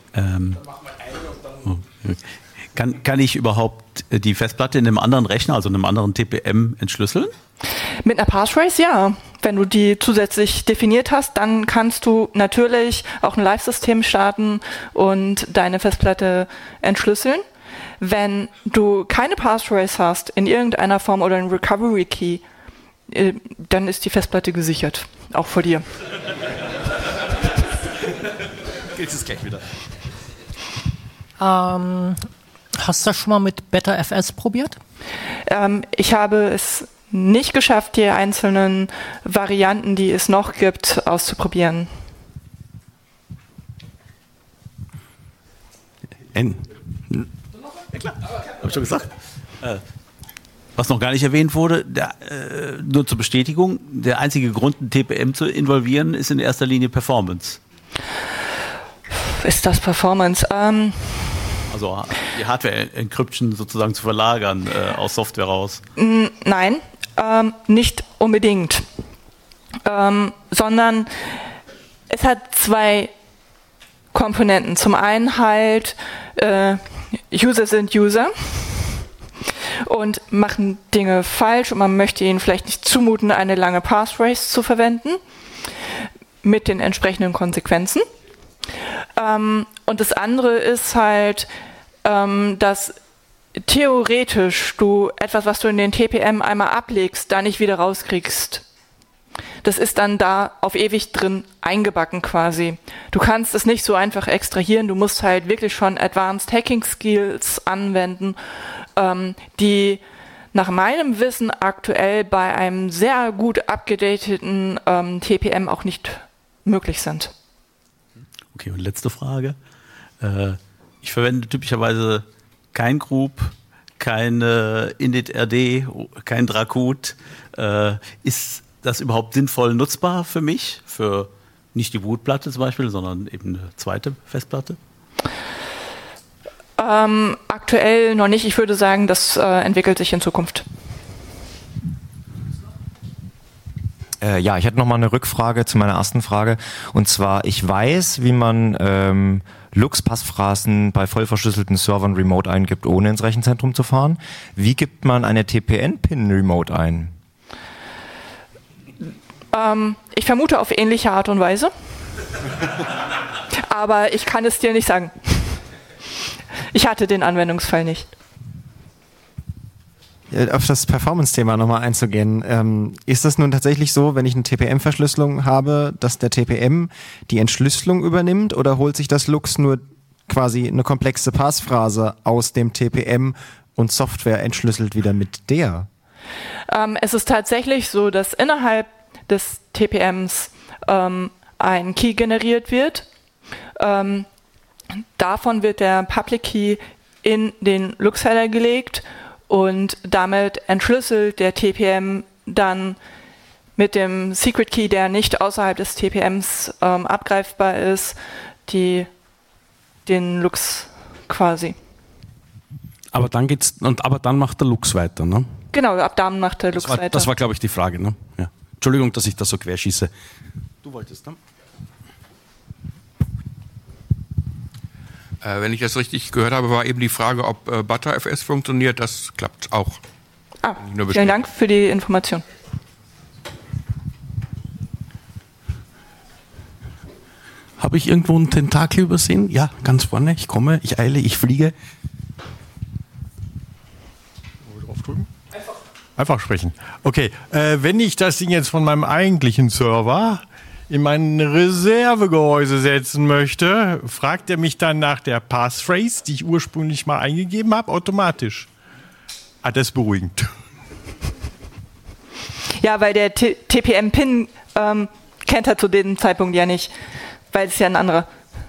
Kann ich überhaupt die Festplatte in einem anderen Rechner, also in einem anderen TPM, entschlüsseln? Mit einer Passphrase, ja. Wenn du die zusätzlich definiert hast, dann kannst du natürlich auch ein Live-System starten und deine Festplatte entschlüsseln. Wenn du keine Passphrase hast, in irgendeiner Form oder ein Recovery Key, dann ist die Festplatte gesichert, auch vor dir. Geht es gleich wieder. Hast du das schon mal mit BetterFS probiert? Ich habe es nicht geschafft, die einzelnen Varianten, die es noch gibt, auszuprobieren. N. Ja, klar, habe ich schon gesagt. Was noch gar nicht erwähnt wurde, nur zur Bestätigung, der einzige Grund, ein TPM zu involvieren, ist in erster Linie Performance. Ist das Performance? Also die Hardware-Encryption sozusagen zu verlagern aus Software raus. Nein, nicht unbedingt. Sondern es hat 2 Komponenten. Zum einen halt User sind User und machen Dinge falsch und man möchte ihnen vielleicht nicht zumuten, eine lange Passphrase zu verwenden mit den entsprechenden Konsequenzen. Und das andere ist halt, dass theoretisch du etwas, was du in den TPM einmal ablegst, da nicht wieder rauskriegst. das ist dann da auf ewig drin eingebacken quasi. Du kannst es nicht so einfach extrahieren, du musst halt wirklich schon Advanced Hacking Skills anwenden, die nach meinem Wissen aktuell bei einem sehr gut abgedateten TPM auch nicht möglich sind. Okay, und letzte Frage. Ich verwende typischerweise kein Group, kein init-rd, kein Dracut. Ist das überhaupt sinnvoll nutzbar für mich? Für nicht die Bootplatte zum Beispiel, sondern eben eine zweite Festplatte? Aktuell noch nicht. Ich würde sagen, das entwickelt sich in Zukunft. Ja, ich hätte noch mal eine Rückfrage zu meiner ersten Frage. Und zwar, ich weiß, wie man Lux-Passphrasen bei voll verschlüsselten Servern remote eingibt, ohne ins Rechenzentrum zu fahren. Wie gibt man eine TPN-Pin remote ein? Ich vermute auf ähnliche Art und Weise. Aber ich kann es dir nicht sagen. Ich hatte den Anwendungsfall nicht. Auf das Performance-Thema nochmal einzugehen. Ist das nun tatsächlich so, wenn ich eine TPM-Verschlüsselung habe, dass der TPM die Entschlüsselung übernimmt, oder holt sich das Lux nur quasi eine komplexe Passphrase aus dem TPM und Software entschlüsselt wieder mit der? Es ist tatsächlich so, dass innerhalb des TPMs ein Key generiert wird. Davon wird der Public Key in den Lux-Header gelegt und damit entschlüsselt der TPM dann mit dem Secret Key, der nicht außerhalb des TPMs abgreifbar ist, den Lux quasi. Aber dann macht der Lux weiter, ne? Genau, ab dann macht der Lux weiter. Das war, glaube ich, die Frage, ne? Ja. Entschuldigung, dass ich da so querschieße. Du wolltest, ne? Wenn ich das richtig gehört habe, war eben die Frage, ob ButterFS funktioniert. Das klappt auch. Vielen Dank für die Information. Habe ich irgendwo einen Tentakel übersehen? Ja, ganz vorne. Ich komme, ich eile, ich fliege. Draufdrücken? Einfach sprechen. Okay, wenn ich das Ding jetzt von meinem eigentlichen Server in mein Reservegehäuse setzen möchte, fragt er mich dann nach der Passphrase, die ich ursprünglich mal eingegeben habe, automatisch. Das ist beruhigend. Ja, weil der TPM-Pin kennt er zu dem Zeitpunkt ja nicht, weil es ja ein anderer.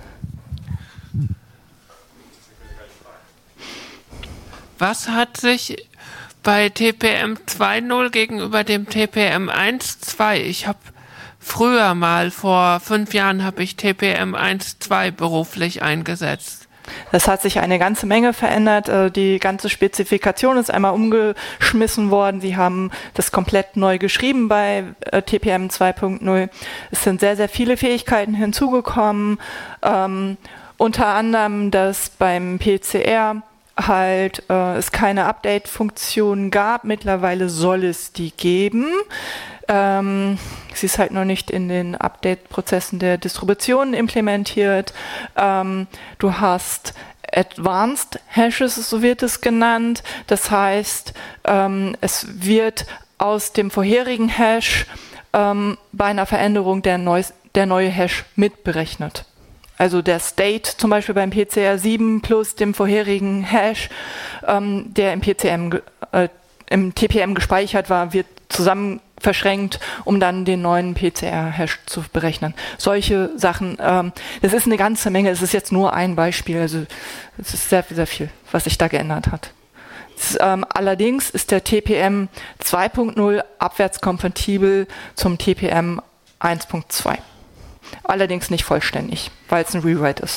Was hat sich bei TPM 2.0 gegenüber dem TPM 1.2? Ich habe früher mal, vor 5 Jahren, habe ich TPM 1.2 beruflich eingesetzt. Das hat sich eine ganze Menge verändert. Die ganze Spezifikation ist einmal umgeschmissen worden. Sie haben das komplett neu geschrieben bei TPM 2.0. Es sind sehr, sehr viele Fähigkeiten hinzugekommen. Unter anderem, dass beim PCR halt es keine Update-Funktion gab. Mittlerweile soll es die geben. Sie ist halt noch nicht in den Update-Prozessen der Distribution implementiert. Du hast Advanced Hashes, so wird es genannt. Das heißt, es wird aus dem vorherigen Hash bei einer Veränderung der neue Hash mitberechnet. Also der State zum Beispiel beim PCR 7 plus dem vorherigen Hash, der im TPM gespeichert war, wird zusammen verschränkt, um dann den neuen PCR-Hash zu berechnen. Solche Sachen, das ist eine ganze Menge, es ist jetzt nur ein Beispiel, also es ist sehr, sehr viel, was sich da geändert hat. Allerdings ist der TPM 2.0 abwärtskompatibel zum TPM 1.2. Allerdings nicht vollständig, weil es ein Rewrite ist.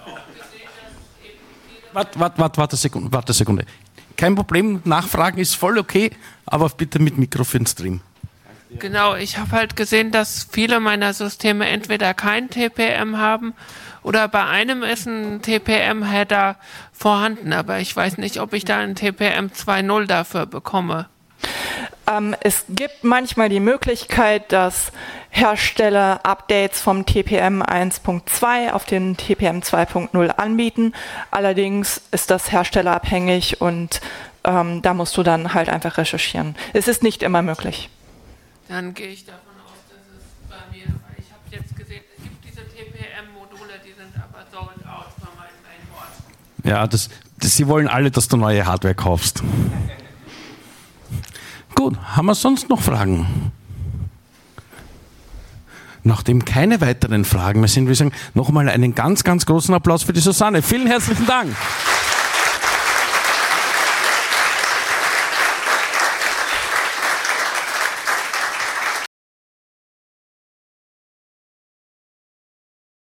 Warte Sekunde. Kein Problem, nachfragen ist voll okay, aber bitte mit Mikro für den Stream. Genau, ich habe halt gesehen, dass viele meiner Systeme entweder kein TPM haben oder bei einem ist ein TPM-Header vorhanden, aber ich weiß nicht, ob ich da ein TPM 2.0 dafür bekomme. Es gibt manchmal die Möglichkeit, dass Hersteller Updates vom TPM 1.2 auf den TPM 2.0 anbieten. Allerdings ist das herstellerabhängig und da musst du dann halt einfach recherchieren. Es ist nicht immer möglich. Dann gehe ich davon aus, dass Ja, sie wollen alle, dass du neue Hardware kaufst. Gut, haben wir sonst noch Fragen? Nachdem keine weiteren Fragen mehr sind, würde ich sagen, nochmal einen ganz, ganz großen Applaus für die Susanne. Vielen herzlichen Dank.